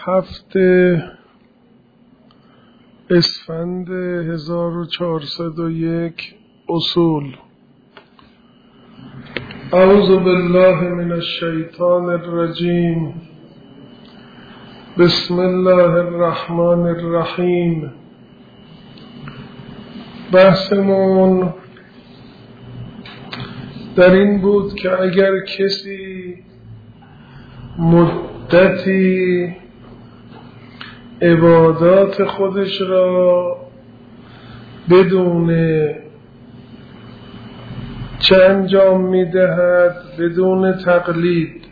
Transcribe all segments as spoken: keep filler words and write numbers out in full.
هفته اسفند هزار و چهارصد و یک اصول. اعوذ بالله من الشیطان الرجیم. بسم الله الرحمن الرحیم. بحثمون در این بود که اگر کسی مدتی عبادات خودش را بدون چه انجام میدهد، بدون تقلید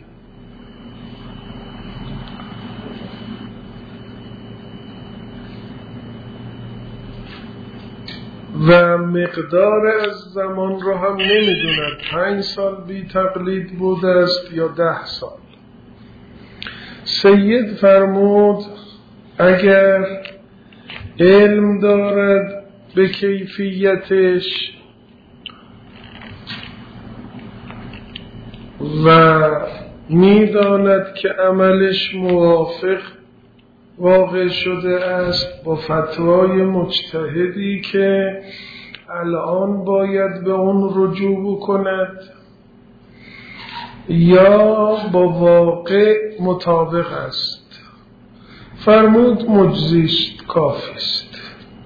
و مقدار از زمان را هم نمیدوند، پنج سال بی تقلید بوده است یا ده سال. سید فرمود اگر علم دارد به کیفیتش و میداند که عملش موافق واقع شده است با فتوای مجتهدی که الان باید به اون رجوع کند یا با واقع مطابق است، فرمود مجزیست، کافیست.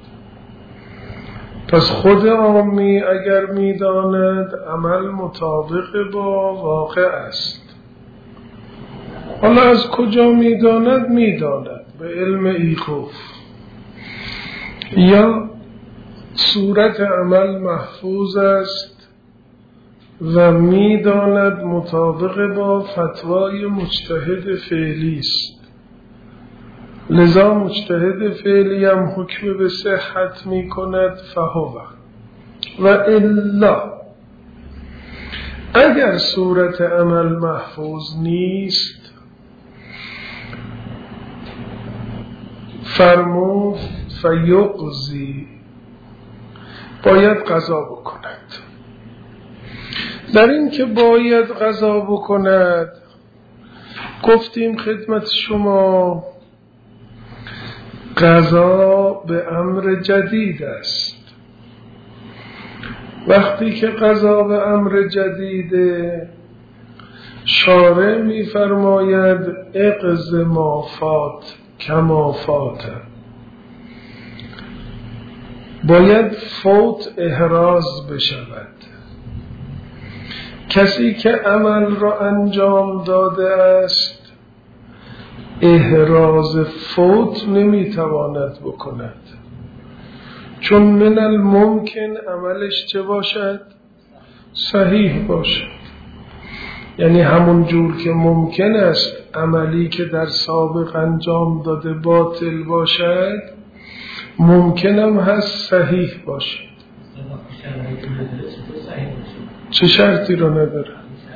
پس خود عامی اگر میداند عمل مطابق با واقع است، حالا از کجا میداند؟ میداند به علم ایقوف یا صورت عمل محفوظ است و میداند مطابق با فتوای مجتهد فعلی است. لذا مجتهد فعلی هم حکم به صحت می کند فهو. و الا اگر صورت عمل محفوظ نیست، فرمود فیقضی، باید قضا بکند. در این که باید قضا بکند گفتیم خدمت شما قضا به امر جدید است. وقتی که قضا به امر جدیده، شارع می فرماید اقض ما فات کما فات، باید فوت احراز بشود. کسی که عمل را انجام داده است احراز فوت نمیتواند بکند، چون من الممکن عملش چه باشد؟ صحیح باشد. یعنی همون جور که ممکن است عملی که در سابق انجام داده باطل باشد، ممکنم هست صحیح باشد. چه شرطی رو نداره؟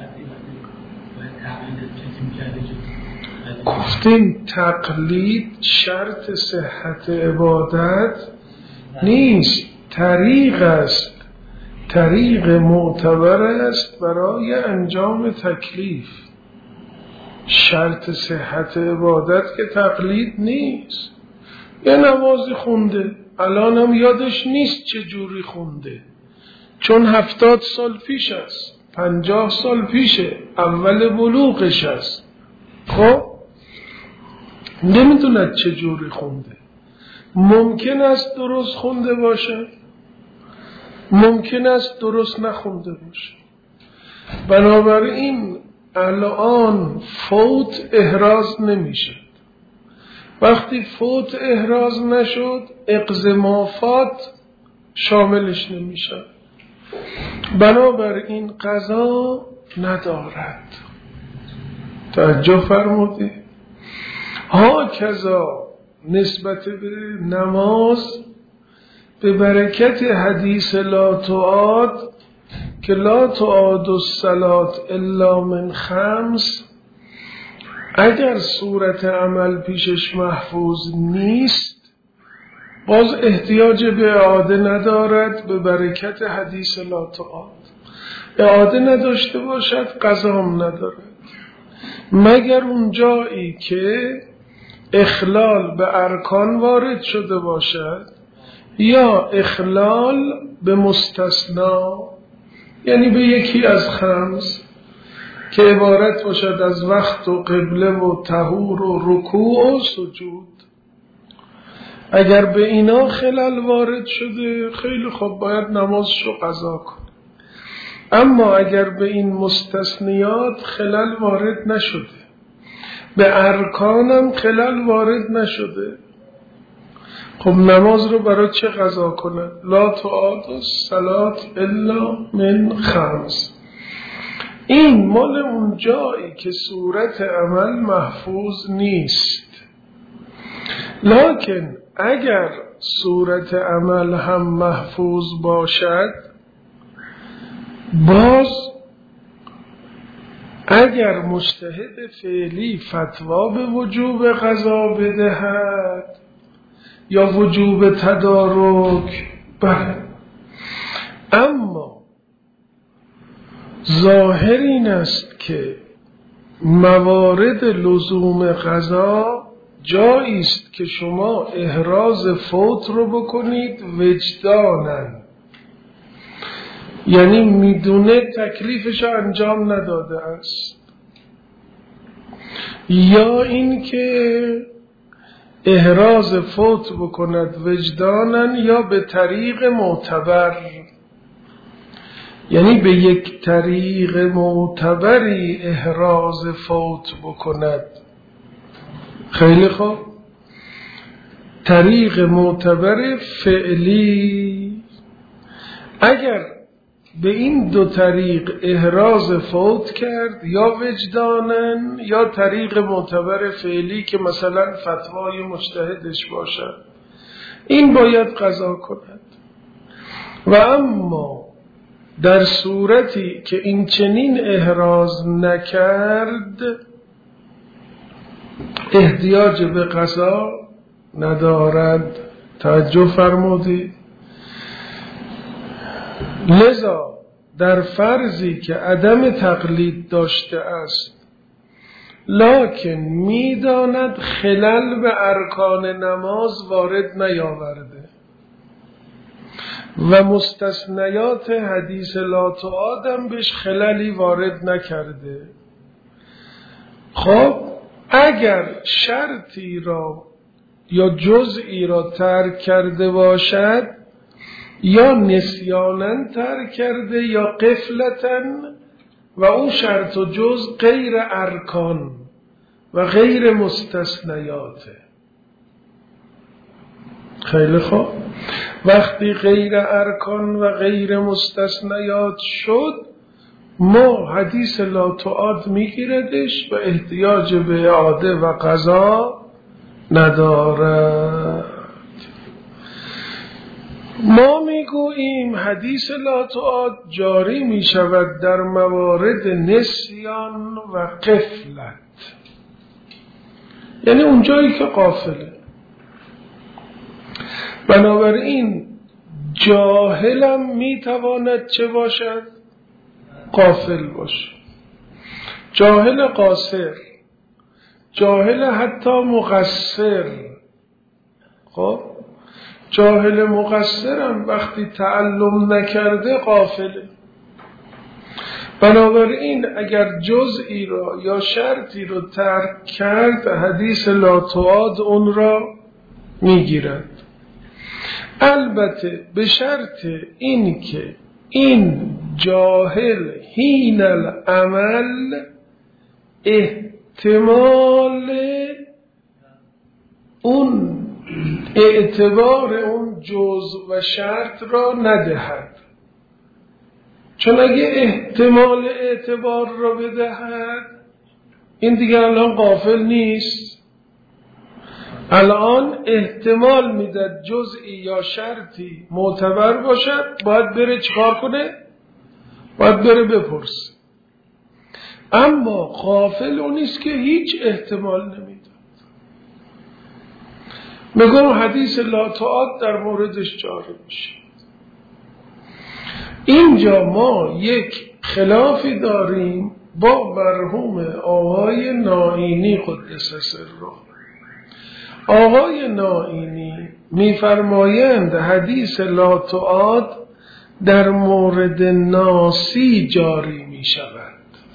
گفتیم تقلید شرط صحت عبادت نیست، طریق است، طریق معتبر است برای انجام تکلیف. شرط صحت عبادت که تقلید نیست. یه نمازی خونده، الان هم یادش نیست چه جوری خونده، چون هفتاد سال پیش است، پنجاه سال پیشه، اول بلوغش است، خب نمیدوند چه جوری خونده. ممکن است درست خونده باشه، ممکن است درست نخونده باشه. بنابراین الان فوت احراز نمیشه. وقتی فوت احراز نشد، اقض ما فات شاملش نمیشه. بنابراین قضا ندارد. توجه فرمودی؟ ها کذا نسبت به نماز به برکت حدیث لا تعاد که لا تعاد الصلاة الا من خمس، اگر صورت عمل پیشش محفوظ نیست باز احتیاج به اعاده ندارد به برکت حدیث لا تعاد. اعاده نداشته باشد قضا هم ندارد، مگر اون جایی که اخلال به ارکان وارد شده باشد یا اخلال به مستثنا، یعنی به یکی از خمس که عبارت باشد از وقت و قبله و طهور و رکوع و سجود. اگر به اینا خلل وارد شده خیلی خوب، باید نمازشو قضا کنه. اما اگر به این مستثنیات خلل وارد نشده، به ارکانم خلل وارد نشده، خب نماز رو برای چه قضا کنه؟ لا تعاد الصلاة الا من خمس. این مال اون جایی که صورت عمل محفوظ نیست. لکن اگر صورت عمل هم محفوظ باشد، باز اگر مجتهد فعلی فتوا به وجوب قضا بدهد یا وجوب تدارک، بله، اما ظاهر این است که موارد لزوم قضا جایی است که شما احراز فوت رو بکنید وجداناً، یعنی میدونه تکلیفش انجام نداده است، یا اینکه احراز فوت بکند وجداناً یا به طریق معتبر، یعنی به یک طریق معتبری احراز فوت بکند. خیلی خوب، طریق معتبر فعلی. اگر به این دو طریق احراز فوت کرد، یا وجدانن یا طریق معتبر فعلی که مثلا فتوای مجتهدش باشد، این باید قضا کند. و اما در صورتی که این چنین احراز نکرد، احتیاج به قضا ندارد. توجه فرمودید؟ لذا در فرضی که عدم تقلید داشته است لکن میداند خلل به ارکان نماز وارد نیاورده و مستثنیات حدیث لا تعادم بهش خللی وارد نکرده، خب اگر شرطی را یا جزئی را ترک کرده باشد، یا نسیاناً ترک کرده یا غفلتاً، و اون شرط و جز غیر ارکان و غیر مستثنیاته. خیلی خوب، وقتی غیر ارکان و غیر مستثنیات شد، ما حدیث لا تعاد میگیردش و احتیاج به اعاده و قضا ندارد. ما میگوییم حدیث لا تعاد جاری می شود در موارد نسیان و غفلت، یعنی اونجایی که غافله. بنابراین جاهلم میتواند چه باشد؟ غافل باشد. جاهل قاصر، جاهل حتی مقصر. خب جاهل مقصرم وقتی تعلم نکرده غافله. بنابراین اگر جزئی را یا شرطی را ترک کرد، حدیث لا تعاد اون را میگیرد. البته به شرط این که این جاهل حین العمل احتمال اون اعتبار اون جزء و شرط را ندهد، چون اگه احتمال اعتبار را بدهد، این دیگه الان غافل نیست. الان احتمال میداد جزئی یا شرطی معتبر باشد، باید بره چیکار کنه؟ باید بره بپرسه. اما غافل اونیست که هیچ احتمال نمیده. میگم حدیث لا تعاد در موردش جاری میشه. اینجا ما یک خلافی داریم با مرحوم آقای نائینی قدس سره. آقای نائینی میفرمایند حدیث لا تعاد در مورد ناسی جاری می شود.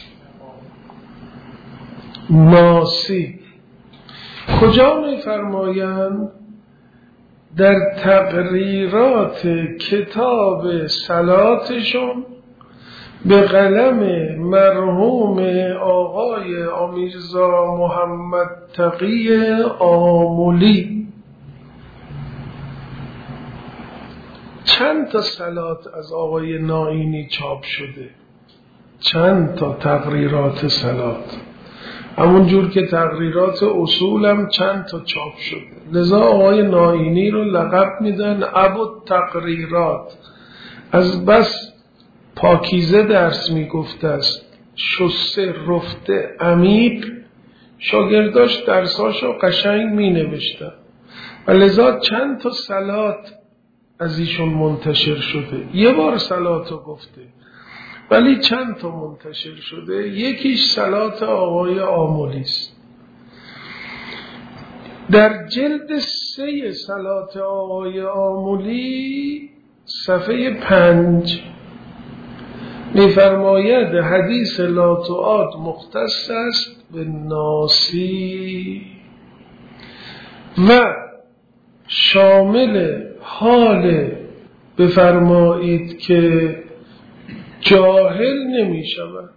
ناسی کجا می فرمایند؟ در تقریرات کتاب صلاتشون به قلم مرحوم آقای امیرزا محمد تقی آملی. چند تا صلات از آقای نائینی چاپ شده، چند تا تقریرات صلات، همون جور که تقریرات اصولم چند تا چاپ شده. لذا آقای نائینی رو لقب میدن ابو تقریرات. از بس پاکیزه درس میگفته است، شسته رفته عمیق، شاگرداش درساشو قشنگ مینوشتن و لذا چند تا صلات از ایشون منتشر شده. یه بار صلاتو گفته ولی چند تا منتشر شده. یکیش صلات آقای آملی است. در جلد سه صلات آقای آملی صفحه پنج می‌فرماید حدیث لا تعاد مختص است به ناسی و شامل حال بفرمایید که جاهل نمی شود،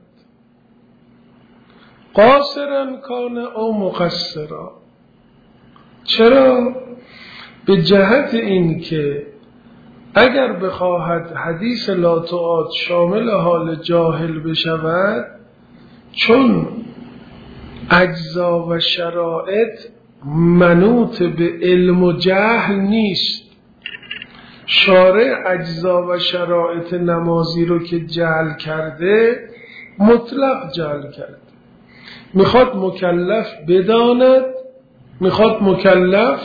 قاصرا کان او مقصرا. چرا؟ به جهت این که اگر بخواهد حدیث لا تعاد شامل حال جاهل بشود، چون اجزا و شرایط منوط به علم و جهل نیست. شارع اجزا و شرایط نمازی رو که جعل کرده مطلق جعل کرده، میخواد مکلف بداند، میخواد مکلف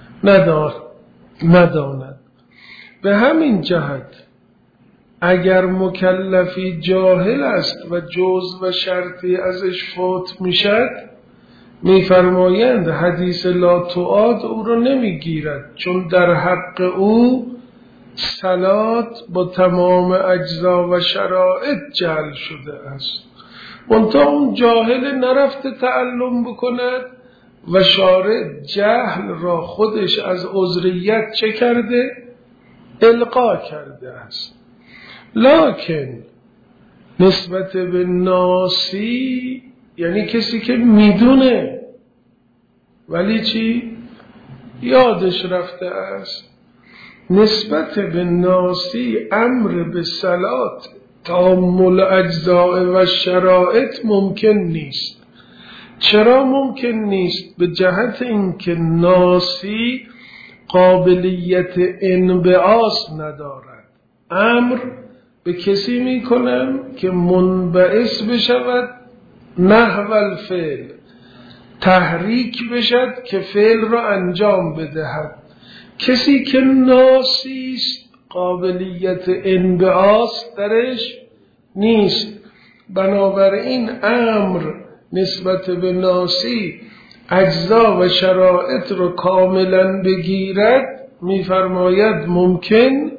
نداند. به همین جهت اگر مکلفی جاهل است و جزء و شرطی ازش فوت میشد، میفرمایند حدیث لا تعاد او رو نمیگیرد، چون در حق او صلات با تمام اجزا و شرایط جعل شده است. منتها اون جاهل نرفته تعلم بکند و شارع جهل را خودش از عذریت چه کرده؟ القا کرده است. لکن نسبت به ناسی، یعنی کسی که میدونه ولی چی؟ یادش رفته است، نسبت به ناسی امر به صلات تامل اجزاء و شرایط ممکن نیست. چرا ممکن نیست؟ به جهت اینکه ناسی قابلیت انبعاث ندارد. امر به کسی میکنم که منبعث بشود نحو الفعل، تحریک بشد که فعل را انجام بدهد. کسی که ناسی است قابلیت انبعاث درش نیست. بنابراین امر نسبت به ناسی اجزا و شرایط رو کاملا بگیرد، میفرماید ممکن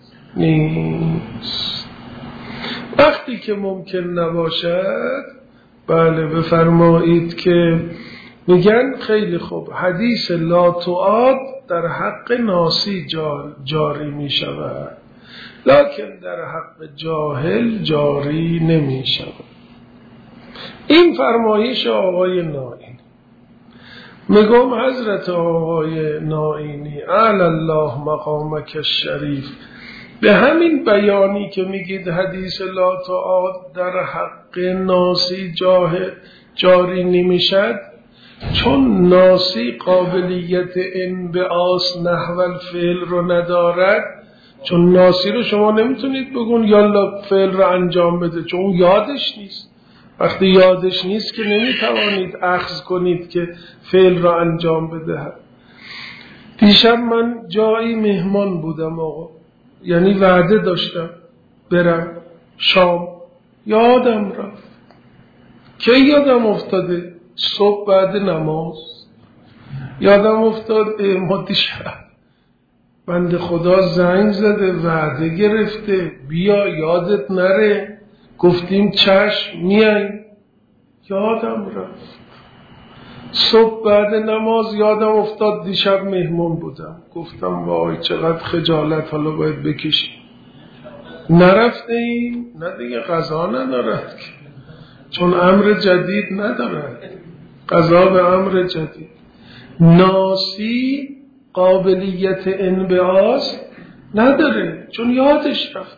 نیست. وقتی که ممکن نباشد، بله بفرمایید که میگن خیلی خوب حدیث لا تعاد در حق ناسی جاری می شود، لکن در حق جاهل جاری نمی شود. این فرمایش آقای نائینی. میگم حضرت آقای نائینی اعلی الله مقامک الشریف به همین بیانی که میگید حدیث لا تعاد در حق ناسی جاهل جاری نمیشد، چون ناسی قابلیت انبعاث نحو الفعل رو ندارد. چون ناسی رو شما نمیتونید بگون یالا فعل رو انجام بده، چون یادش نیست. وقتی یادش نیست که نمیتوانید اخذ کنید که فعل رو انجام بده. دیشب من جایی مهمان بودم آقا، یعنی وعده داشتم برم شام، یادم رفت. کی یادم افتاده؟ صبح بعد نماز یادم افتاد ما دیشب بنده خدا زنگ زده وعده گرفته بیا یادت نره، گفتیم چشم میای، یادم رفت. صبح بعد نماز یادم افتاد دیشب مهمون بودم، گفتم وای چقدر خجالت حالا باید بکشیم. نرفته ایم، نه دیگه قضا ندارد که، چون امر جدید ندارد، قضا به امر جدید. ناسی قابلیت انبعاث نداره چون یادش رفت.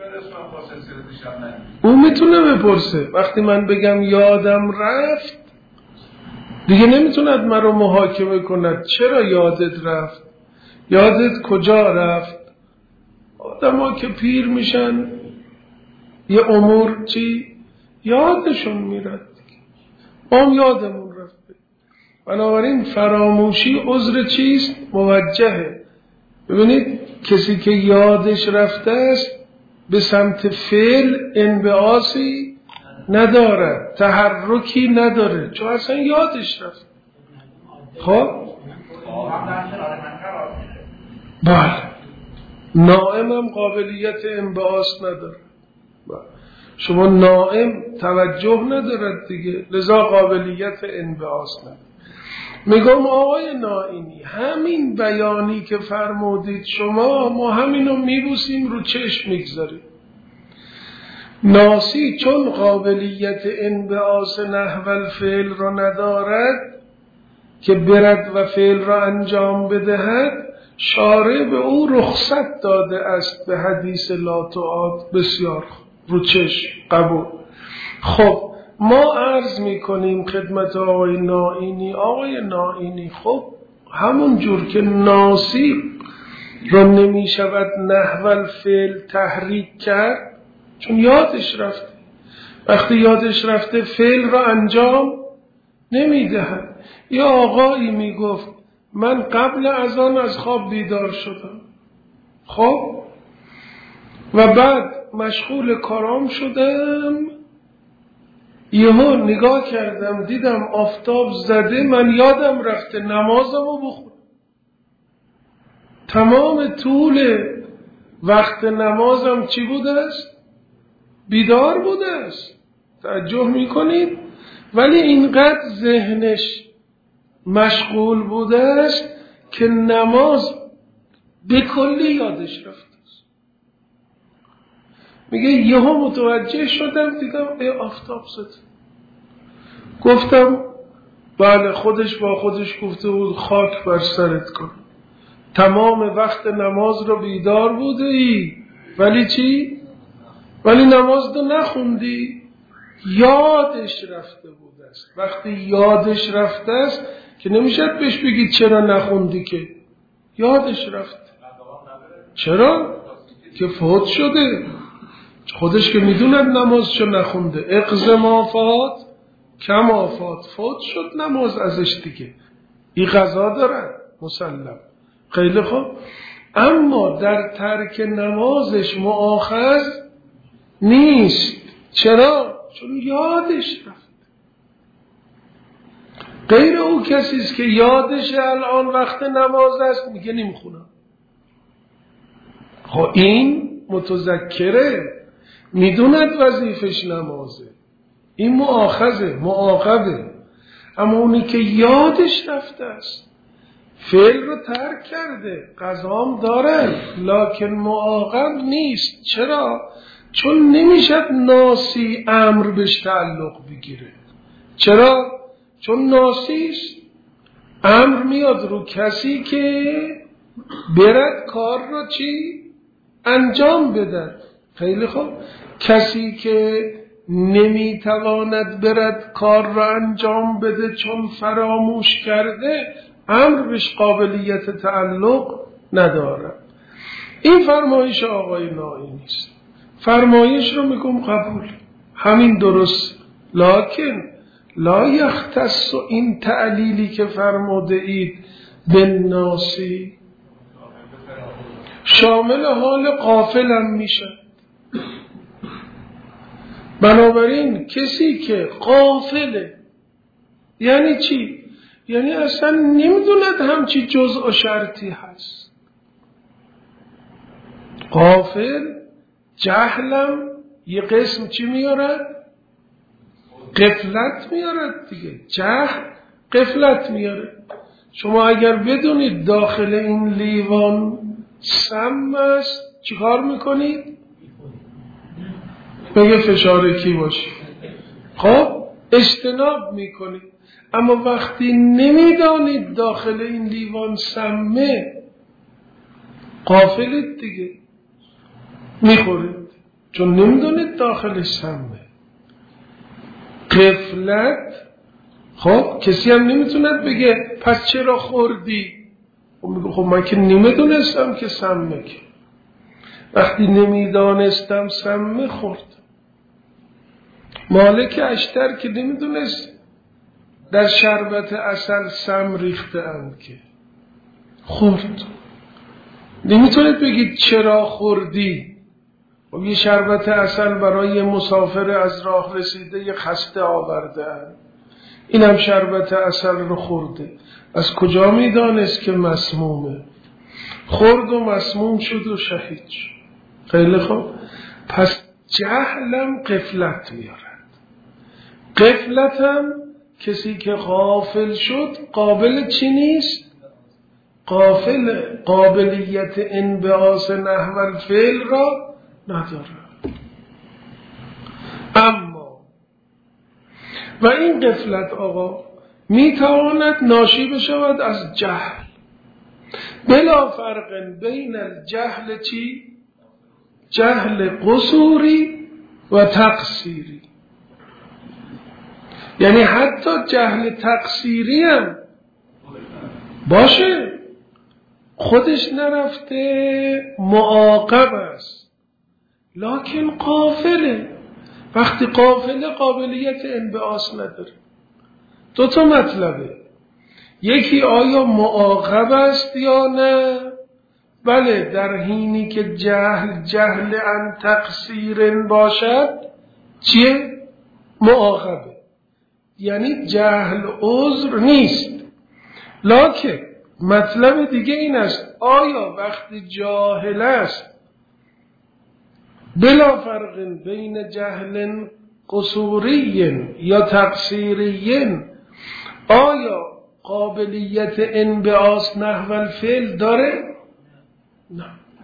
اون میتونه بپرسه، وقتی من بگم یادم رفت دیگه نمیتوند من رو محاکمه کند چرا یادت رفت، یادت کجا رفت. آدم ها که پیر میشن یه امور چی یادشون میرد، ما هم یادمون رفته. بنابراین فراموشی عذر چیست؟ موجهه. ببینید کسی که یادش رفته است به سمت فعل انبعاثی ندارد، تحرکی نداره، چون اصلا یادش رفت. خب بله، نائم هم قابلیت انبعاث نداره. بله. شما نائم توجه ندارد دیگه، لذا قابلیت انبعاث نداره. میگم آقای نائینی همین بیانی که فرمودید شما، ما همینو میبوسیم رو چشم میگذاریم. ناسی چون قابلیت انبعاث نحو الفعل را ندارد که برد و فعل را انجام بدهد، شارع به او رخصت داده است به حدیث لا تعاد. بسیار رو چشم قبول. خب ما عرض میکنیم خدمت آقای نائینی، آقای نائینی خب همون جور که ناسی را نمیشود نحو الفعل تحریک کرد چون یادش رفته، وقتی یادش رفته فعل را انجام نمیدهد. یا آقایی میگفت من قبل از آن از خواب بیدار شدم، خب و بعد مشغول کارام شدم، یهو نگاه کردم دیدم آفتاب زده، من یادم رفته نمازم رو بخونم. تمام طول وقت نمازم چی بوده است؟ بیدار بوده است. توجه میکنید؟ ولی اینقدر ذهنش مشغول بوده است که نماز به کلی یادش رفته است. میگه یهو متوجه شدم دیدم ای آفتاب زد. گفتم بله، خودش با خودش گفته بود خاک بر سرت کن، تمام وقت نماز رو بیدار بوده ای ولی چی؟ ولی نماز رو نخوندی. یادش رفته بوده است. وقتی یادش رفته است که نمیشد بهش بگید چرا نخوندی، که یادش رفته. چرا؟ که فوت شده، خودش که میدوند نمازشو نخونده. اقض ما فات کما فات، فوت شد نماز ازش دیگه، این قضا دارن مسلم. خیلی خوب، اما در ترک نمازش مؤاخذ نیست. چرا؟ چون یادش رفت. غیر او کسیست که یادش الان وقت نماز است میگه نمیخونم. خب این متذکره، میدوند وظیفش نمازه، این مؤاخذه، معاقبه. اما اونی که یادش رفته است، فعل رو ترک کرده، قضام داره لکن معاقب نیست. چرا؟ چون نمیشد ناسی امر بهش تعلق بگیره. چرا؟ چون ناسیست. امر میاد رو کسی که برد کار را چی؟ انجام بده. خیلی خوب، کسی که نمیتواند برد کار را انجام بده چون فراموش کرده، امر بهش قابلیت تعلق نداره. این فرمایش آقای نائینی است. فرمایش رو میگم قبول، همین درست، لکن لا یختص این تعلیلی که فرموده اید بالناسی شامل حال غافل هم میشه. بنابراین کسی که غافله یعنی چی؟ یعنی اصلا نمیدوند همچی جزء و شرطی هست. غافل جهلم یه قسم چی میارد؟ غفلت میارد دیگه. جهل غفلت میاره. شما اگر بدونید داخل این لیوان سم است چیکار میکنید؟ بگه فشار کی باشی، خب اجتناب میکنید. اما وقتی نمیدانید داخل این لیوان سمه، غافلید دیگه، میخورید چون نمیدانید داخلش سمه. غفلت. خب کسی هم نمیتوند بگه پس چرا خوردی؟ خب میگه خب من که نمیدونستم که سمه. که وقتی نمیدانستم سمه خورد. مالک اشتر که نمیدونست در شربت عسل سم ریخته اند که خورد. نمیتونید بگید چرا خوردی. خب یه شربت عسل برای مسافر از راه رسیده یه خسته آورده اند، این هم شربت عسل رو خورده، از کجا میدانست که مسمومه؟ خورد و مسموم شد و شهید شد. خیلی خوب. پس جهلم غفلت میارد. غفلتم کسی که غافل شد قابل چی نیست؟ قابل قابلیت انبعاث نحو الفعل را نداره. اما و این غفلت آقا میتواند ناشی بشود از جهل، بلا فرق بین الجهل چی؟ جهل قصوری و تقصیری. یعنی حتی جهل تقصیری هم باشه، خودش نرفته معاقب است، لکن غافله. وقتی غافله قابلیت انبعاث نداره. دو تا مطلبه، یکی آیا معاقب است یا نه؟ بله، در حینی که جهل جهل عن تقصیر باشد چیه؟ معاقبه، یعنی جهل عذر نیست. لکن مطلب دیگه این است، آیا وقتی جاهل است بلا فرق بین جهل قصوری یا تقصیری، آیا قابلیت انبعاث نحو الفعل داره؟ نه.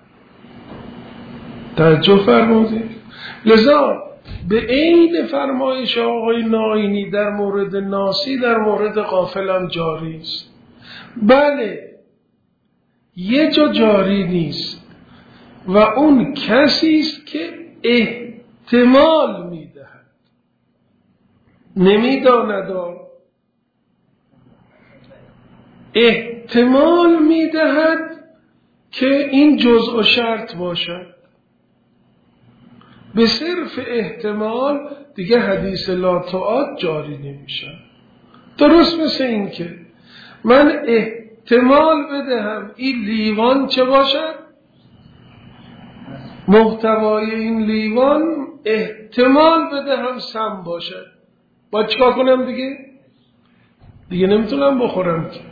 توجه فرمودید؟ لذا به عین فرمایش آقای ناینی در مورد ناسی در مورد غافل هم جاری است. بله، یه جا جاری نیست و اون کسی است که احتمال میدهد، نمیداند، احتمال میدهد که این جزء و شرط باشد. به صرف احتمال دیگه حدیث لا تعاد جاری نمیشه. درست مثل این که من احتمال بدهم این لیوان چه باشد؟ محتوای این لیوان احتمال بدهم سم باشد. با چیکار کنم دیگه؟ دیگه نمیتونم بخورم که،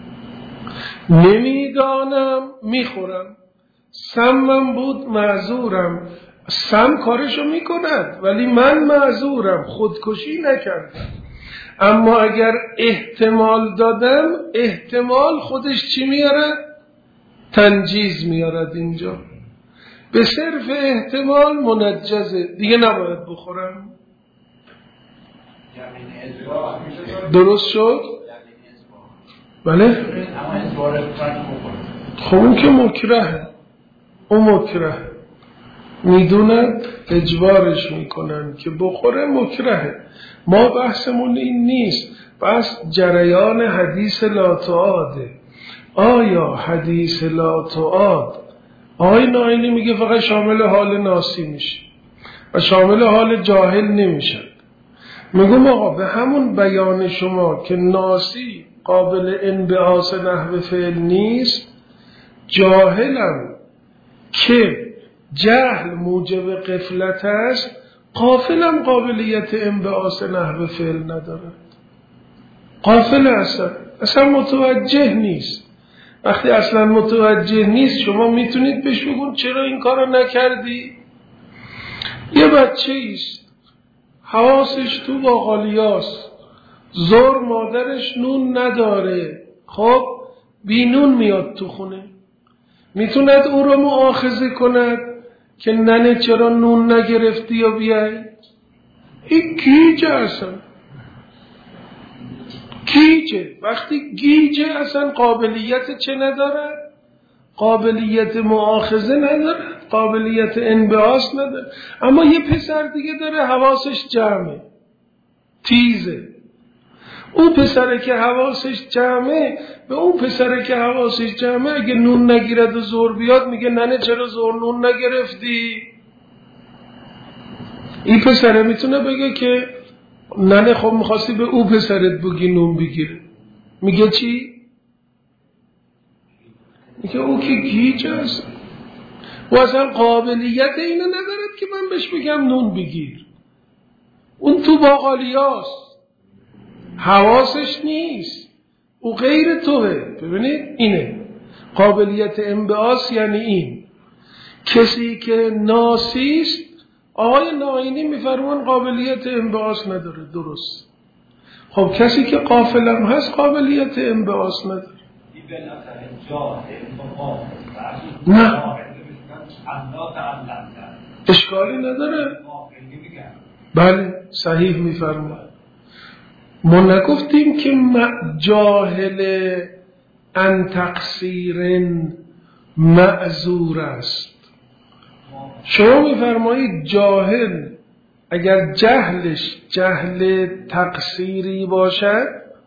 نمیدانم میخورم. سمم بود معذورم، سم کارشو میکند ولی من معذورم، خودکشی نکردم. اما اگر احتمال دادم، احتمال خودش چی میارد؟ تنجیز میارد. اینجا به صرف احتمال منجزه، دیگه نباید بخورم. درست شد؟ بله؟ خب اون که مکرهه، اون مکرهه، میدونن اجبارش میکنن که بخوره، مکرهه. ما بحثمون این نیست، بس جریان حدیث لا تعاده. آیا حدیث لا تعاد آقای ناینی میگه فقط شامل حال ناسی میشه و شامل حال جاهل نمیشه. میگم آقا به همون بیان شما که ناسی قابل انبعاث نحو فعل نیست، جاهلم که جهل موجب غفلت است، غافلم قابلیت انبعاث نحو فعل ندارد. غافل اصلا اصلا متوجه نیست. وقتی اصلا متوجه نیست شما میتونید بهش بگون چرا این کارو نکردی؟ یه بچه ایست حواسش تو باقالیاست، زور مادرش نون نداره، خب بی نون میاد تو خونه، میتوند او رو مؤاخذه کند که ننه چرا نون نگرفتی یا بیای؟ این گیجه اصلا گیجه. وقتی گیجه اصلا قابلیت چه نداره؟ قابلیت مؤاخذه نداره، قابلیت انبعاث نداره. اما یه پسر دیگه داره حواسش جمعه، تیزه. اون پسره که حواسش جمعه به اون پسره که حواسش جمعه اگه نون نگیرد و زور بیاد میگه ننه چرا زور نون نگرفتی؟ این پسره میتونه بگه که ننه خب میخواستی به اون پسرت بگی نون بگیره. میگه چی؟ میگه او که گیج است و اصلا قابلیت اینو ندارد که من بهش بگم نون بگیر. اون تو باقالیاست، حواسش نیست، او غیر توه. ببینید اینه قابلیت انبعاث. یعنی این کسی که ناسیست، آقای ناینی میفرمان قابلیت انبعاث نداره، درست. خب کسی که غافلم هست قابلیت انبعاث نداره. نه اشکالی نداره. بله صحیح میفرماد. ما نگفتیم که جاهل ان تقصیر معذور است. شما میفرمایید جاهل اگر جهلش جهل تقصیری باشد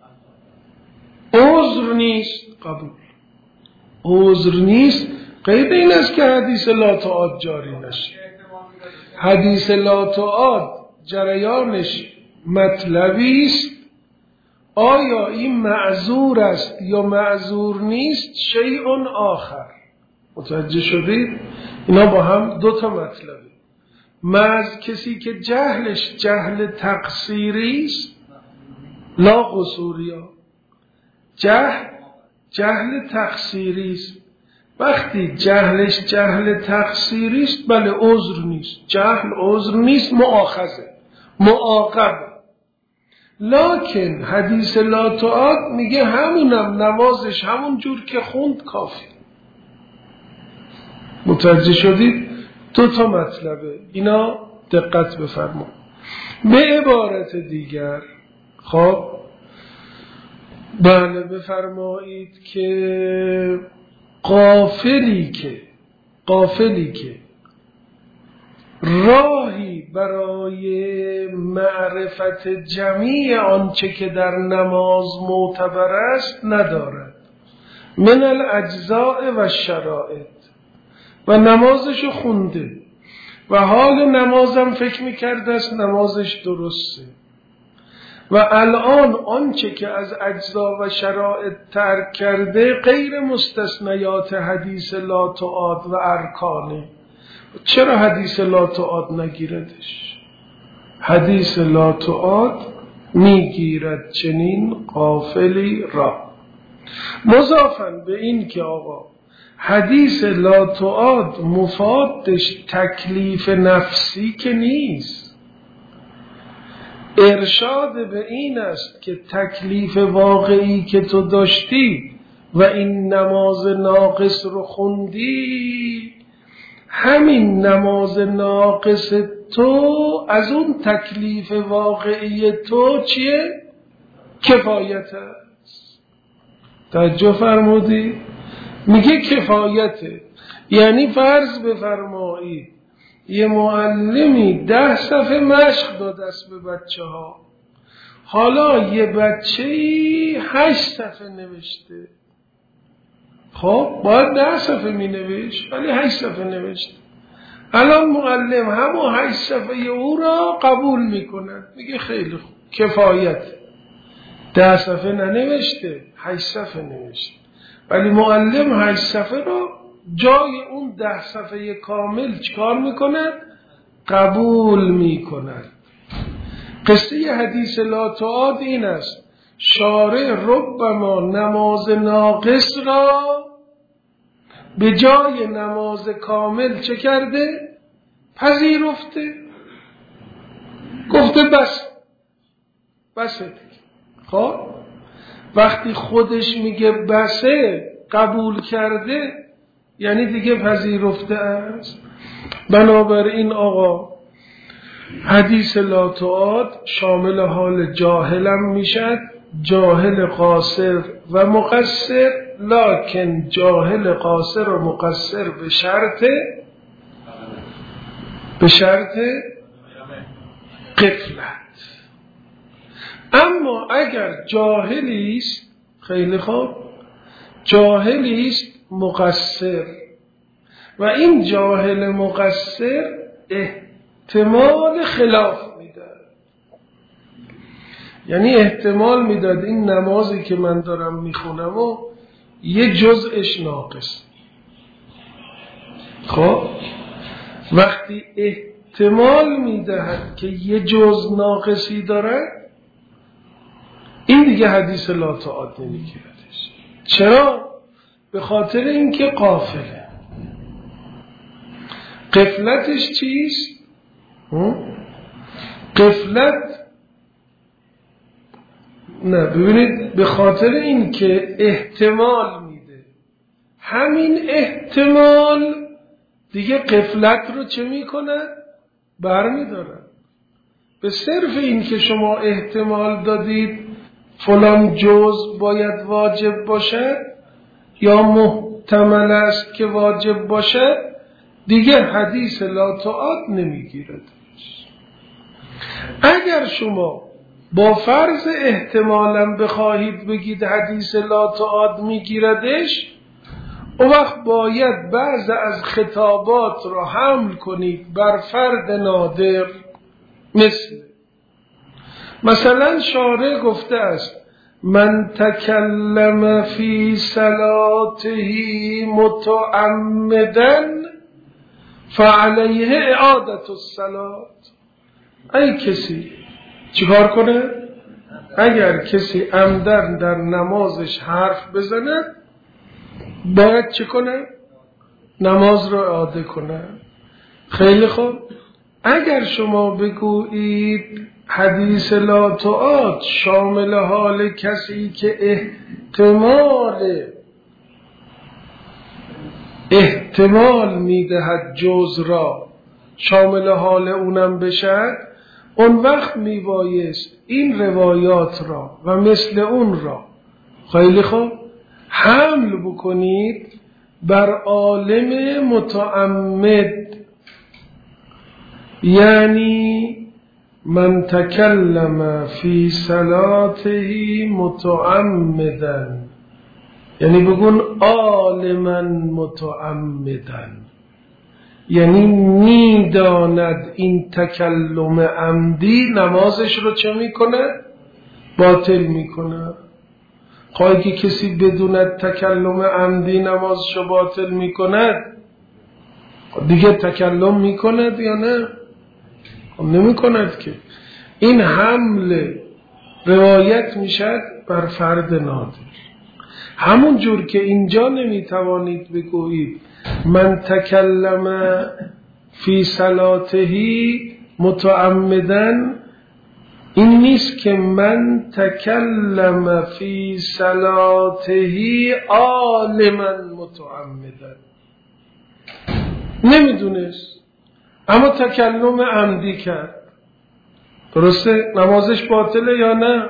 عذر نیست، قبول. عذر نیست غیر این است که حدیث لا تعاد جاری نشه. حدیث لا تعاد جریانش مطلبی است، آیا این معذور است یا معذور نیست شیء آخر. متوجه شدید؟ اینا با هم دو تا مطلبه. معذ کسی که جهلش جهل تقصیری است، لا قصوریا. جهل جهل تقصیری است. وقتی جهلش جهل تقصیری است بله عذر نیست. جهل عذر نیست، مؤاخذه، معاقب. لکن حدیث لا تعاد میگه همونم نمازش همون جور که خوند کافی. متوجه شدید؟ دو تا مطلبه، اینا دقت بفرمایید. به عبارت دیگر خب بله بفرمایید که غافلی که غافلی که راهی برای معرفت جمیع آنچه که در نماز معتبر است ندارد من الاجزاء و شرائط، و نمازشو خونده و حال نمازم فکر میکرده است نمازش درسته و الان آنچه که از اجزا و شرائط ترک کرده غیر مستثنیات حدیث لا تعاد و ارکانه. چرا حدیث لا تعاد نگیردش؟ حدیث لا تعاد میگیرد چنین غافلی را. مضافاً به این که آقا حدیث لا تعاد مفادش تکلیف نفسی که نیست، ارشاد به این است که تکلیف واقعی که تو داشتی و این نماز ناقص رو خوندی، همین نماز ناقص تو از اون تکلیف واقعی تو چیه؟ کفایت است. توجه فرمودی؟ میگه کفایته. یعنی فرض بفرمایید یه معلمی ده صفحه مشق داده است به بچه ها، حالا یه بچه‌ای هشت صفحه نوشته، خب باید ده صفحه می نوشت ولی هشت صفحه نوشته. الان معلم همون هشت صفحه او را قبول میکنه، میگه خیلی خوب کفایت، ده صفحه ننوشته هشت صفحه نوشته، ولی معلم هشت صفحه را جای اون ده صفحه کامل چکار میکند؟ قبول میکند. قصه حدیث لا تعاد این است، شارع ربما نماز ناقص را به جای نماز کامل چه کرده؟ پذیرفته، گفته بس بسه. خب وقتی خودش میگه بسه، قبول کرده، یعنی دیگه پذیرفته است. بنابراین آقا حدیث لا تعاد شامل حال جاهلم میشد، جاهل قاصر و مقصر، لکن جاهل قاصر و مقصر به شرط به شرط غفلت. اما اگر جاهلی است، خیلی خوب، جاهلی است مقصر و این جاهل مقصر احتمال خلاف میداد، یعنی احتمال میداد این نمازی که من دارم میخونم و یه جزءش ناقص. خب وقتی احتمال میدهد که یه جزء ناقصی دارد، این دیگه حدیث لا تعاد نمیگیردش. چرا؟ به خاطر اینکه غافله. غفلتش چیست؟ غفلت نه، ببینید، به خاطر اینکه احتمال میده، همین احتمال دیگه غفلت رو چه میکنه؟ برمیداره. به صرف این که شما احتمال دادید فلان جزء باید واجب باشد یا محتمل است که واجب باشد، دیگه حدیث لا تعاد نمیگیرد. اگر شما با فرض احتمالا بخواهید بگید حدیث لا تعاد میگیردش، اون وقت باید بعض از خطابات را حمل کنید بر فرد نادر. مثل مثلا شارع گفته است من تکلم فی صلاته متعمدا فعلیه اعادت الصلاة. ای کسی چیکار کنه؟ اگر کسی عمدن در نمازش حرف بزنه، باید چی کنه؟ نماز رو اعاده کنه. خیلی خوب، اگر شما بگویید حدیث لا تعاد شامل حال کسی که احتمال احتمال میدهد جزء را شامل حال اونم بشد، اون وقت میبایست این روایات را و مثل اون را خیلی خوب حمل بکنید بر عالم متعمد. یعنی من تکلم فی صلاته متعمدا، یعنی بگون عالما متعمدا، یعنی میداند این تکلم عمدی نمازش رو چه میکنه؟ باطل میکنه. خواهی که کسی بدوند تکلم عمدی نمازش رو باطل میکند، دیگه تکلم میکند یا نه؟ نمی کند که. این حمل روایت میشد بر فرد نادر. همون جور که اینجا نمیتوانید بگویید من تکلم فی صلاته متعمدن، این نیست که من تکلم فی صلاته عالما متعمدن. نمیدونست اما تکلم عمدی کرد، درسته؟ نمازش باطله یا نه؟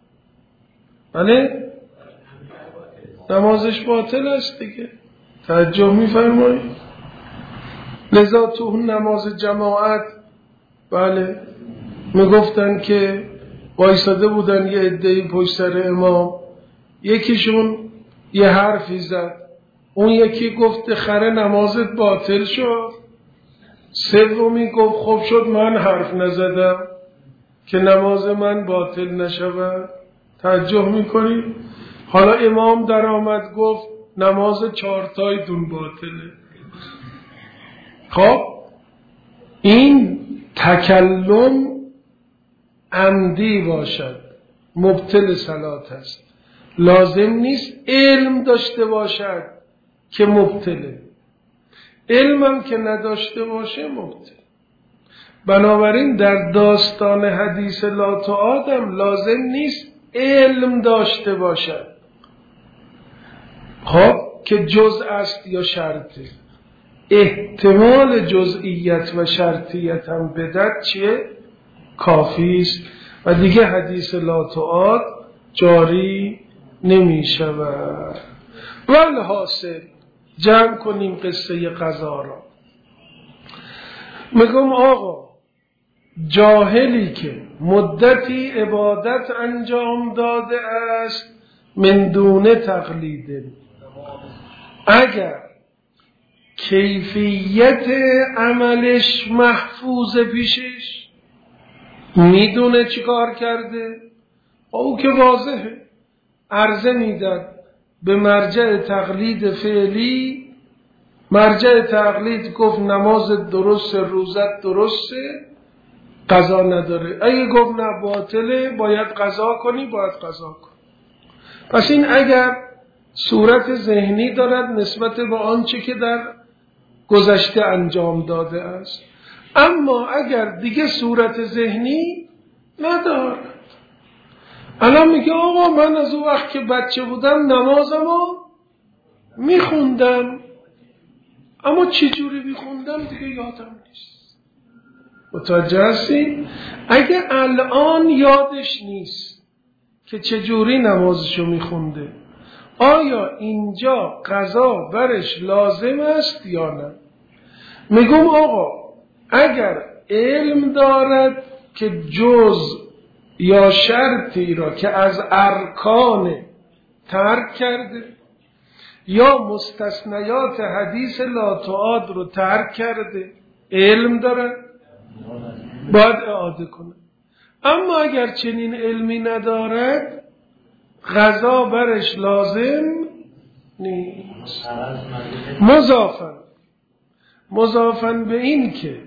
بله؟ نمازش باطل است دیگه. توجه می‌فرمایید؟ لذا تو نماز جماعت بله میگفتن که وایساده بودن یه عده‌ای پشت سر امام، یکیشون یه حرفی زد، اون یکی گفت خره نمازت باطل شد. سومی گفت خب شد من حرف نزدم که نماز من باطل نشود. توجه میکنید؟ حالا امام در آمد گفت نماز چهارتای دون باطله. خب این تکلم عمدی باشد، مبطل صلات است. لازم نیست علم داشته باشد که مبطله، علمم که نداشته باشه مبطل. بنابراین در داستان حدیث لا تعادم لازم نیست علم داشته باشد، خب که جزء است یا شرطه. احتمال جزئیت و شرطیت هم بدد چیه؟ کافی است و دیگه حدیث لا تعاد جاری نمی شود. والحاصل جمع کنیم قصه قضا را. میگم آقا جاهلی که مدتی عبادت انجام داده است من دون تقلید، اگر کیفیت عملش محفوظ پیشش، میدونه چی کار کرده، او که واضحه، عرضه میدن به مرجع تقلید فعلی، مرجع تقلید گفت نماز درست، روزت درسته، قضا نداره. اگه گفت نه باطله باید قضا کنی، باید قضا کن. پس این اگر صورت ذهنی دارد نسبت به آنچه که در گذشته انجام داده است، اما اگر دیگه صورت ذهنی ندارد، الان میگه آقا من از اون وقت که بچه بودم نمازمو میخوندم، اما چی جوری میخوندم دیگه یادم نیست. متوجه هستی؟ اگه الان یادش نیست که چجوری نمازشو میخونده، آیا اینجا قضا برش لازم است یا نه؟ میگم آقا اگر علم دارد که جز یا شرطی را که از ارکان ترک کرده یا مستثنیات حدیث لا تعاد رو ترک کرده، علم دارد، باید اعاده کنه. اما اگر چنین علمی ندارد قضا برش لازم نیست. مضافاً مضافاً به این که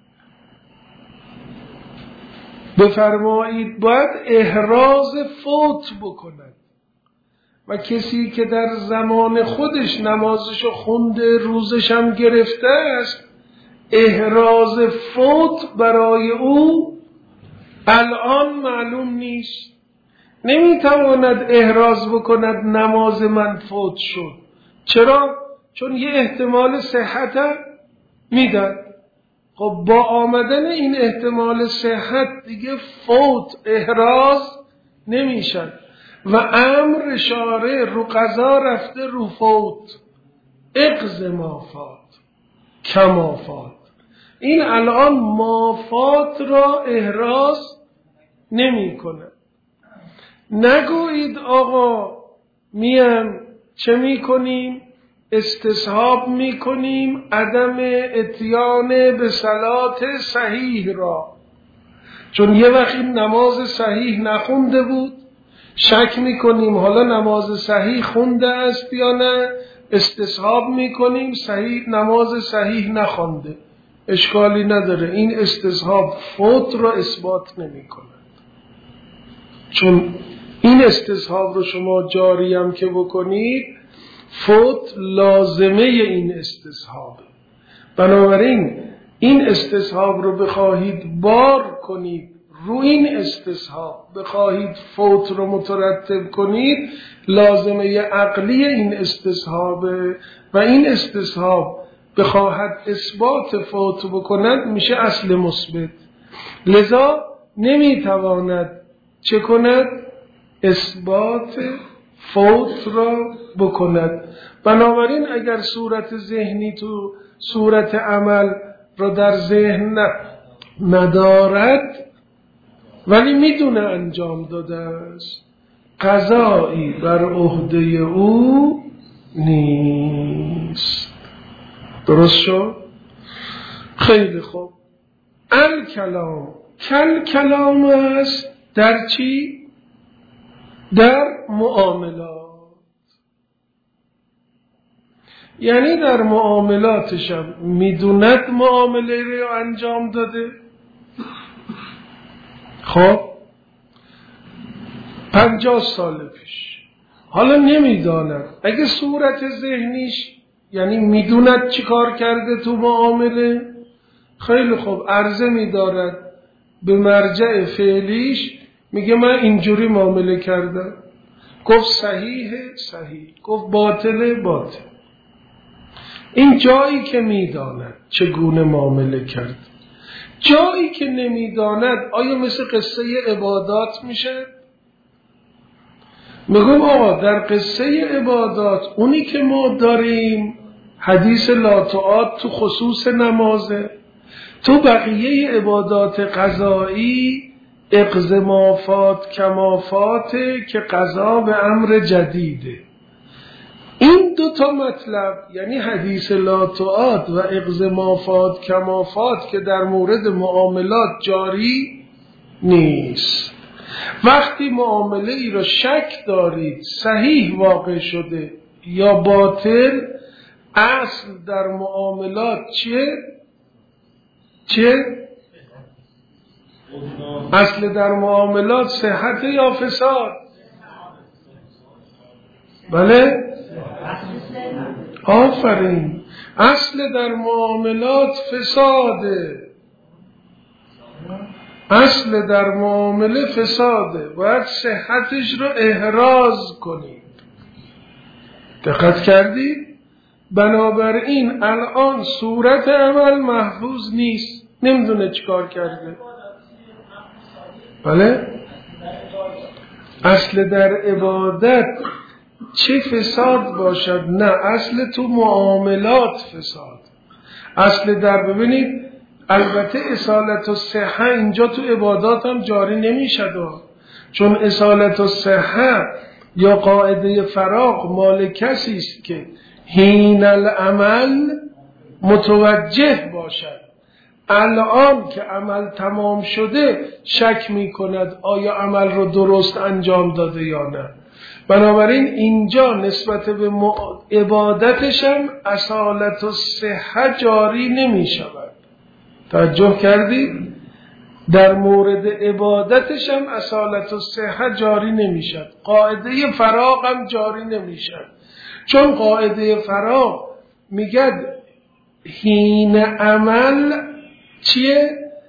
بفرمایید باید احراز فوت بکند و کسی که در زمان خودش نمازشو خونده روزش هم گرفته است، احراز فوت برای او الان معلوم نیست، نمیتواند احراز بکند نماز من فوت شد. چرا؟ چون یه احتمال صحت میدن. خب با آمدن این احتمال صحت دیگه فوت احراز نمیشد و امر شارع رو قضا رفته رو فوت، اقض ما فات کما فات. این الان ما فات را احراز نمی کنه. نگویید آقا میان چه می کنیم؟ استصحاب می کنیم عدم اتیان به صلات صحیح را، چون یه وقت نماز صحیح نخونده بود، شک می کنیم حالا نماز صحیح خونده است یا نه، استصحاب می کنیم صحیح نماز صحیح نخونده. اشکالی نداره، این استصحاب فوت را اثبات نمی کند، چون این استصحاب رو شما جاری هم که بکنید فوت لازمه این استصحاب. بنابراین این استصحاب رو بخواهید بار کنید رو این استصحاب، بخواهید فوت رو مترتب کنید، لازمه عقلی این استصحابه و این استصحاب بخواهد اثبات فوت بکند میشه اصل مثبت، لذا نمیتواند چه کند؟ اثبات فوت را بکند. بنابراین اگر صورت ذهنی تو صورت عمل را در ذهن ندارد ولی میدونه انجام داده است، قضایی بر عهده او نیست. درست شد؟ خیلی خوب. الکلام کل کلام است در چی؟ در معاملات، یعنی در معاملاتشم میدوند معامله رو انجام داده. خب پنجاه سال پیش. حالا نمیداند اگه صورت ذهنیش یعنی میدوند چی کار کرده تو معامله، خیلی خوب عرضه میدارد به مرجع فعلیش، میگه من اینجوری معامله کردم، گفت صحیحه صحیح، گفت باطله باطل. این جایی که میداند چگونه معامله کرد. جایی که نمیداند آیا مثل قصه عبادات میشه؟ میگم آقا در قصه عبادات اونی که ما داریم حدیث لا تعاد تو خصوص نمازه، تو بقیه عبادات قضایی اقزمافات کمافاته که قضا به امر جدیده. این دو تا مطلب یعنی حدیث لا تعاد و اقزمافات کمافات که در مورد معاملات جاری نیست. وقتی معامله ای را شک دارید صحیح واقع شده یا باطل، اصل در معاملات چیه؟ چیه؟ اصل در معاملات صحت یا فساد؟ بله؟ آفرین. اصل در معاملات فساده. اصل در معامله فساده، باید صحتش رو احراز کنید. دقت کردید؟ بنابراین الان صورت عمل محفوظ نیست، نمیدونه چیکار کرده. بله؟ اصل در عبادت چه فساد باشد؟ نه، اصل تو معاملات فساد. اصل در ببینید البته اصالت الصحه اینجا تو عبادات هم جاری نمیشد، چون اصالت الصحه یا قاعده فراغ مال کسی است که حین العمل متوجه باشد. الان که عمل تمام شده شک می کند آیا عمل رو درست انجام داده یا نه. بنابراین اینجا نسبت به عبادتش هم اصالت الصحه جاری نمی شود. توجه کردید؟ در مورد عبادتش هم اصالت الصحه جاری نمی شد. قاعده فراغ هم جاری نمی شد، چون قاعده فراغ میگد حین عمل چیه؟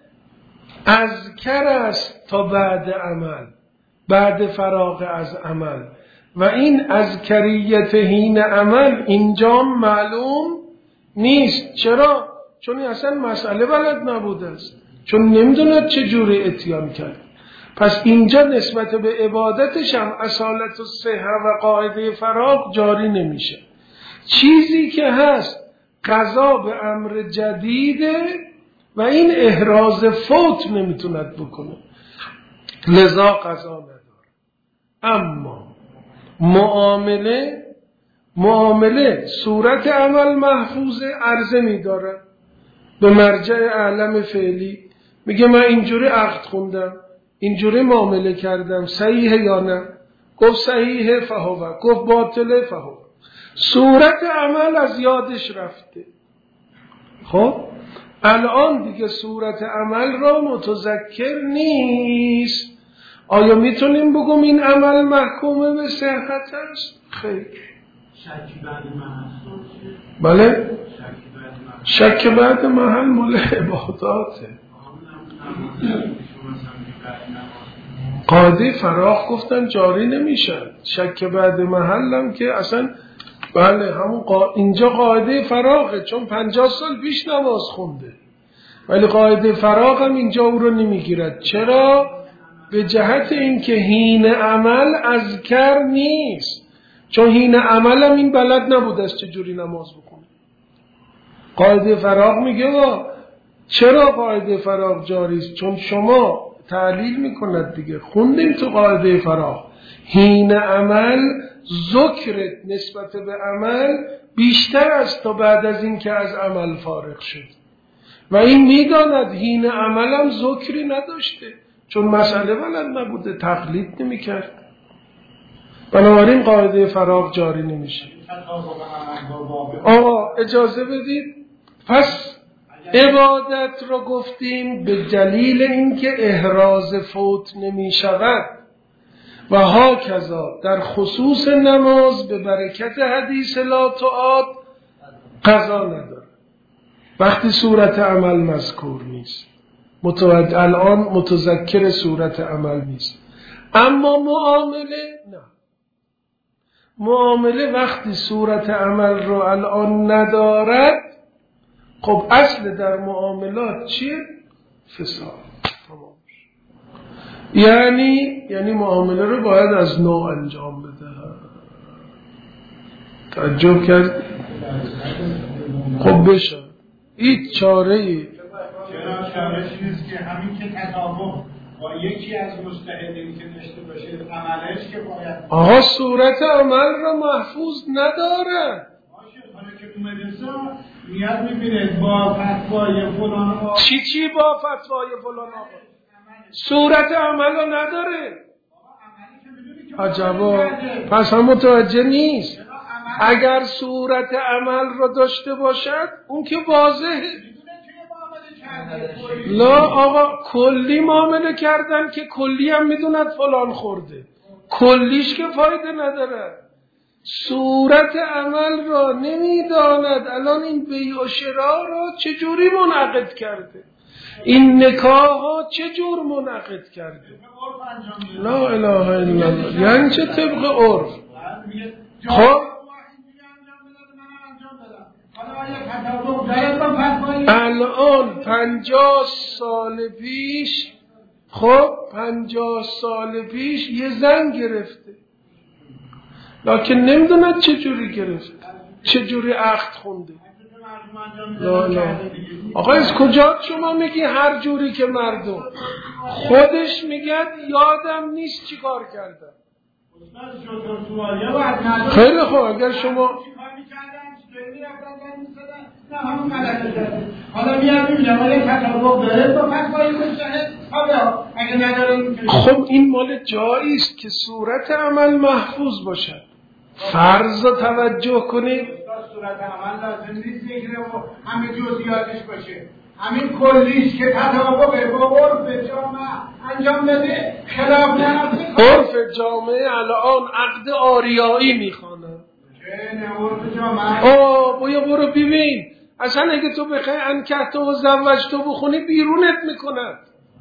اذکر است تا بعد عمل، بعد فراغ از عمل. و این اذکریت حین عمل اینجا معلوم نیست. چرا؟ چون اصلا مسئله بلد نبوده است، چون نمیدوند چه جوری اتیان کرد. پس اینجا نسبت به عبادتش هم اصالت الصحه و قاعده فراغ جاری نمیشه. چیزی که هست قضا به امر جدیده و این احراز فوت نمیتوند بکنه، لذا قضا نداره. اما معامله معامله صورت عمل محفوظه، عرضه میداره به مرجع اعلم فعلی، میگه من اینجوری عقد خوندم، اینجوری معامله کردم، صحیحه یا نه؟ گفت صحیحه فهوه، گفت باطله فهوه. صورت عمل از یادش رفته. خب الان دیگه صورت عمل را متذکر نیست. آیا میتونیم بگم این عمل محکوم به صحت است؟ خیر. شک بعد محل. بله؟ شک بعد محل مال عباداته. قاعده فراغ گفتن جاری نمیشن. شک بعد محل هم که اصلا بله همون قا... اینجا قاعده فراغه، چون پنجاه سال پیش نماز خونده، ولی قاعده فراغ هم اینجا او رو نمیگیرد. چرا؟ به جهت اینکه حین عمل اذکر نیست، چون حین عمل هم این بلد نبوده است چجوری نماز بکنه. قاعده فراغ میگه وا چرا قاعده فراغ جاری است؟ چون شما تعلیل میکند دیگه، خوندیم تو قاعده فراغ حین عمل ذکرت نسبت به عمل بیشتر است تا بعد از این که از عمل فارغ شد. و این میداند حین عمل هم ذکری نداشته، چون مسئله بلد نبوده، تقلید نمیکرد. بنابراین قاعده فراغ جاری نمیشه. آقا اجازه بدید، پس عبادت را گفتیم به دلیل اینکه احراز فوت نمی شود. و هاکذا در خصوص نماز به برکت حدیث لا تعاد قضا نداره وقتی صورت عمل مذکور نیست. متوجه الان متذکر صورت عمل نیست. اما معامله نه. معامله وقتی صورت عمل رو الان ندارد، خب اصل در معاملات چیه؟ فساد. یعنی یعنی معامله رو باید از نو انجام بده. تعجب کرد؟ خب بشه هیچ چاره ای. چرا چاره چیزی که همین که تطابق با یکی از مستحیلی که داشته باشه عملش که باید آها صورت عمل رو محفوظ نداره. باشه. حالا که تو مدرسه میاد میبینه با فتوای فلان آقا چی چی با فتوای فلان آقا صورت عمل رو نداره. عجبا، پس هم متوجه نیست. اگر صورت عمل رو داشته باشد اون که واضحه. لا آقا کلی معامله کردن که کلی هم میدوند فلان خورده، کلیش که فایده نداره. صورت عمل را نمیداند. الان این بیع و شراء را چجوری منعقد کرده، این نکاح ها چجور منعقد کرده. لا اله الا الله. یعنی چه طبق عرف؟ خب الان پنجاه سال پیش خب پنجاه سال پیش یه زن گرفته، لکن نمیدوند چجوری گرفته، چجوری عقد خونده. لا لا آقا از کجا شما میگی هر جوری که مردم؟ خودش میگه یادم نیست چی کار کردم. خیلی خوب اگر شما حالا میاد میبینم آیا تطابق داره با فتوای مجتهد؟ حالا اگه نداره خب این مال جایی است که صورت عمل محفوظ باشد. فرض رو توجه کنید. صورت عمل لازم نیست بگیره و همه جزئیاتش باشه، همین کلیش که تطابق با عرف جامعه انجام بده خلاف نرفته. عرف جامعه الان عقد آریایی میخوانه. نه عرف جامعه آه بایا برو ببین اصلا اگه تو بخوای انکحت و زوجت بخونی بیرونت میکند.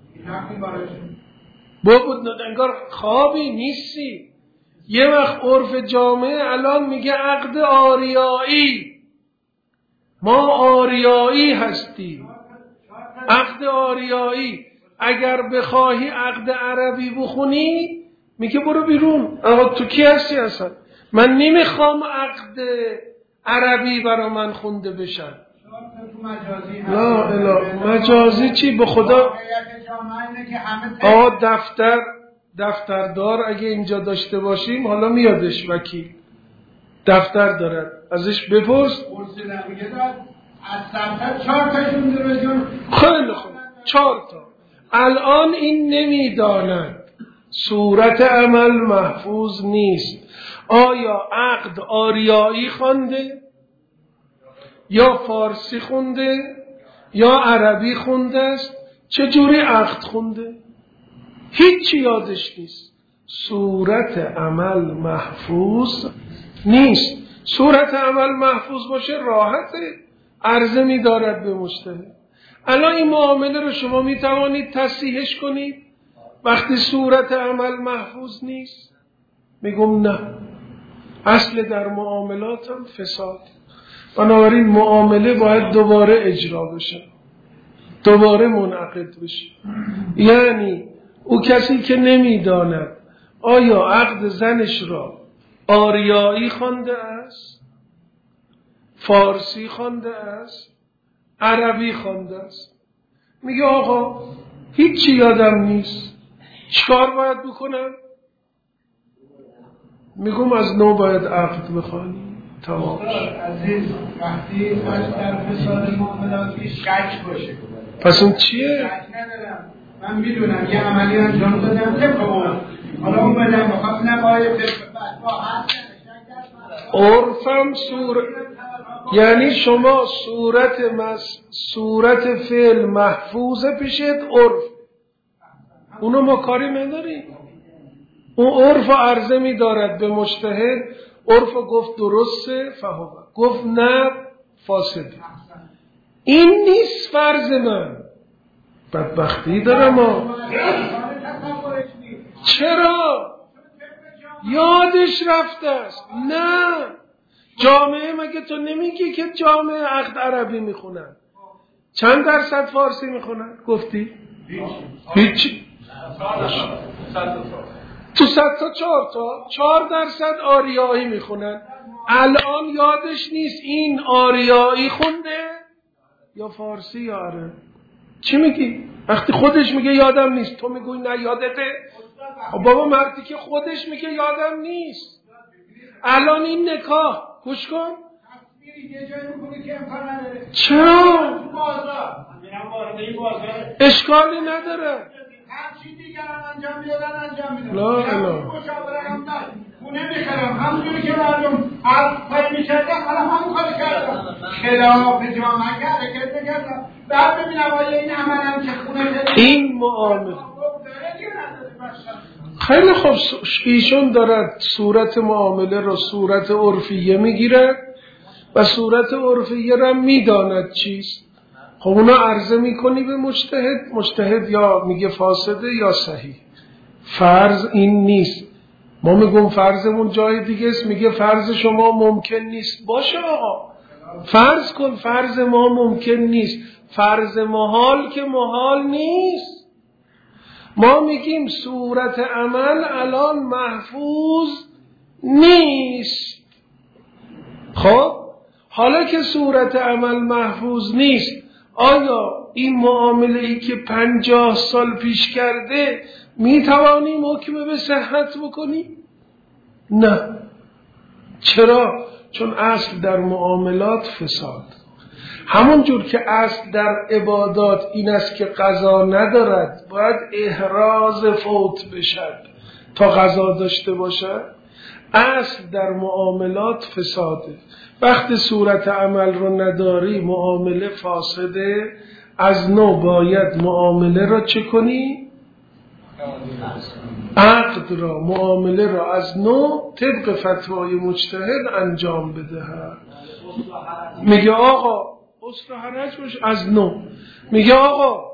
بابود انگار خوابی نیستی. یه وقت عرف جامعه الان میگه عقد آریایی، ما آریایی هستی. عقد آریایی اگر بخواهی عقد عربی بخونی میگه برو بیرون. آقا تو کی هستی اصلا؟ من نمیخوام عقد عربی برا من خونده بشن. لا اله مجازی چی به خدا. آقا دفتر دفتردار اگه اینجا داشته باشیم حالا میادش وکیل دفتر دارد ازش بپرس. خیلی خوب چهار تا. الان این نمیداند صورت عمل محفوظ نیست. آیا عقد آریایی خونده یا فارسی خونده یا عربی خونده است؟ چجوری عقد خونده؟ هیچی یادش نیست. صورت عمل محفوظ نیست. صورت عمل محفوظ باشه راحته، عرضه می دارد به مشتری. الان این معامله رو شما می توانید تصحیحش کنید وقتی صورت عمل محفوظ نیست؟ میگم نه، اصل در معاملات هم فساد. بنابراین معامله باید دوباره اجرا بشه، دوباره منعقد بشه. یعنی او کسی که نمیداند آیا عقد زنش را آریایی خوانده است، فارسی خوانده است، عربی خوانده است، میگه آقا هیچی یادم نیست، چیکار باید بکنم؟ میگم از نو باید عقد بخوانی. تمام عزیز وقتی از در فساد معاملات شک باشه پس اون چیه؟ شک ندارم، من میدونم یه عملی انجام دادم طبق اون، حالا اون بدم بخواد نباید با هست عرفم صورت، یعنی شما صورت مس... صورت فعل محفوظه پیشت عرف، اونو ما کاری نداریم. اون عرف و عرضه می دارد به مجتهد، عرف گفت درسته فهو، گفت نه فاسد. این نیست فرض من. بدبختی دارم ها. چرا؟ یادش رفته است. نه، جامعه مگه تو نمیگی که جامعه عقد عربی میخونن؟ چند درصد فارسی میخونن؟ گفتی؟ هیچی. تو صد تا چهار تا چهار درصد آریایی میخونن. الان یادش نیست این آریایی خونده یا فارسی یاره. چی میگی؟ وقتی خودش میگه یادم نیست تو میگوی نه یادته؟ بابا مردی که خودش میگه یادم نیست. الان این نکاح گوش کن. چرا؟ اشکالی نداره. هرچی دیگران انجام میدادن انجام میدادن. لا لا. خونه میخرم همونجوری که مردم از پای میشدن الان همون کاری کردم. خلاف جامعه که حرکت میکردم. بعد ببینم آیا این عملم که خونه این معامله خیلی خوب. ایشون دارد صورت معامله را صورت عرفیه میگیرد و صورت عرفیه را میداند چیست. خب اونا عرضه میکنی به مجتهد، مجتهد یا میگه فاسده یا صحیح. فرض این نیست. ما میگم فرضمون جای دیگه است، میگه فرض شما ممکن نیست. باشه آقا، فرض کن فرض ما ممکن نیست. فرض محال که محال نیست. ما میگیم صورت عمل الان محفوظ نیست. خب حالا که صورت عمل محفوظ نیست، آیا این معامله ای که پنجاه سال پیش کرده میتوانیم حکم به صحت بکنیم؟ نه. چرا؟ چون اصل در معاملات فساد. همون جور که اصل در عبادات این است که قضا ندارد، باید احراز فوت بشد تا قضا داشته باشد. اصل در معاملات فساده. وقتی صورت عمل رو نداری معامله فاسده. از نو باید معامله را چه کنی؟ عقد را، معامله را از نو طبق فتوای مجتهد انجام بده. میگه آقا اصل حرج باشه از نو. میگه آقا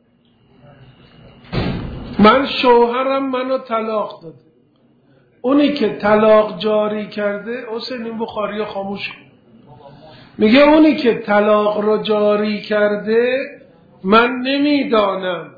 من شوهرم منو طلاق داده. اونی که طلاق جاری کرده، حسین این بخاری خاموش کن. میگه اونی که طلاق را جاری کرده من نمیدانم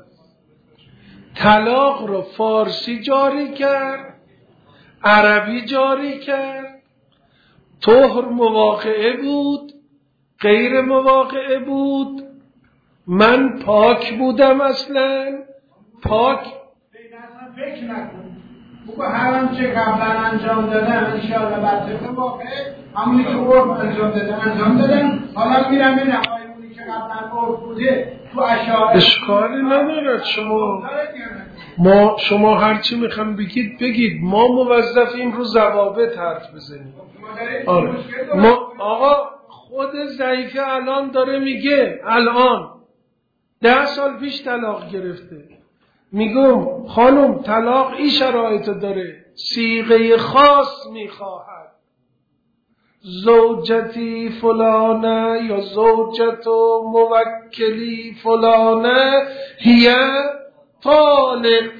طلاق را فارسی جاری کرد، عربی جاری کرد، طهر مواقعه بود، غیر مواقعه بود، من پاک بودم اصلا پاک. فکر نکن بگو هر آنچه قبلا انجام دادم انشاءالله بر طبق واقعه همونی که عرف انجام دادم انجام دادم. حالا میرم این اونی که قبلا عرف بوده تو اشاره اشکالی ندارد. شما ما شما هرچی میخوام بگید بگید، ما موظفیم رو ضوابط حرف بزنیم. آره. ما آقا خود ضعیفه الان داره میگه الان ده سال پیش طلاق گرفته. میگم خانم طلاق این شرایط داره، صیغه خاص میخواهد، زوجتی فلانه یا زوجت و موکلی فلانه هی طالق.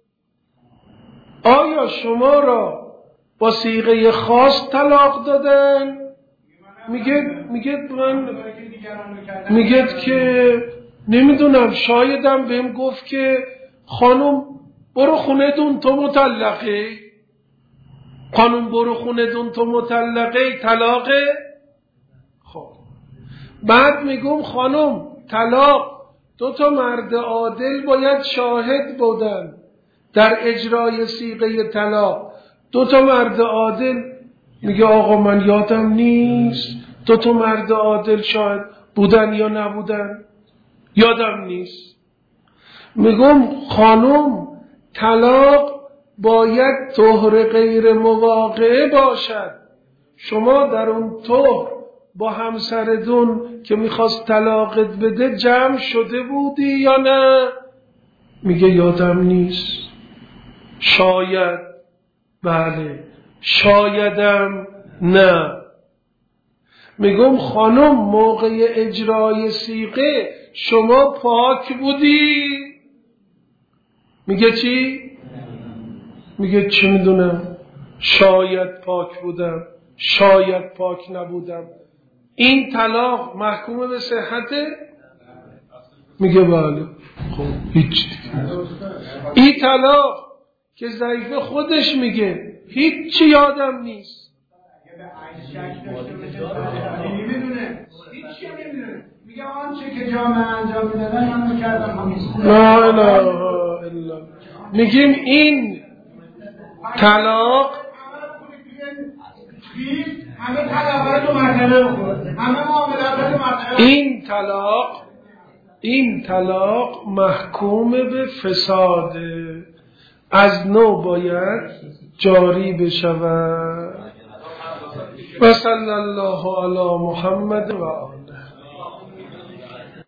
آیا شما را با صیغه خاص طلاق دادن؟ میگه میگه من میگه که نمیدونم، شایدم بهم گفت که خانم برو خونه دون تو مطلقه. خانم برو خونه دون تو مطلقه طلاقه. خب بعد میگم خانم طلاق دو تا مرد عادل باید شاهد بودن در اجرای صیغه طلاق. دو تا مرد عادل. میگه آقا من یادم نیست دو تا مرد عادل شاهد بودن یا نبودن، یادم نیست. میگم خانم طلاق باید طهر غیر مواقعه باشد. شما در اون طهر با همسرتون که میخواست طلاقت بده جمع شده بودی یا نه؟ میگه یادم نیست. شاید بله. شایدم نه. میگم خانم موقع اجرای صیغه شما پاک بودی؟ میگه چی؟ میگه چی میدونم، شاید پاک بودم، شاید پاک نبودم. این طلاق محکوم به صحته؟ میگه بله. خب هیچ دیگه. این طلاق که ضعیف خودش میگه هیچی یادم نیست. نمیدونه هیچی نمیدونه، میگه آنچه که جامعه انجام میدادن من کردم همین. لا اله الا. میگیم این طلاق همه طلاق دو مرتبه همه معاملات دو مرتبه. این طلاق این طلاق محکوم به فساده، از نو باید جاری بشود. و صلی الله علی محمد و آله.